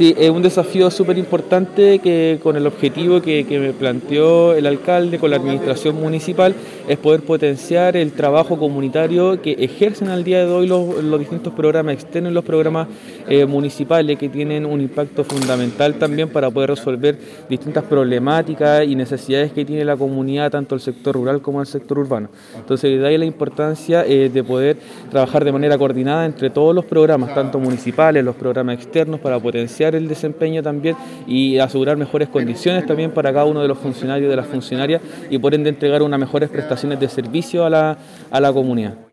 Sí, es un desafío súper importante que con el objetivo que me planteó el alcalde con la administración municipal es poder potenciar el trabajo comunitario que ejercen al día de hoy los distintos programas externos y los programas municipales que tienen un impacto fundamental también para poder resolver distintas problemáticas y necesidades que tiene la comunidad, tanto el sector rural como el sector urbano. Entonces, de ahí la importancia de poder trabajar de manera coordinada entre todos los programas, tanto municipales, los programas externos, para potenciar el desempeño también y asegurar mejores condiciones también para cada uno de los funcionarios y de las funcionarias y por ende entregar unas mejores prestaciones de servicio a la comunidad.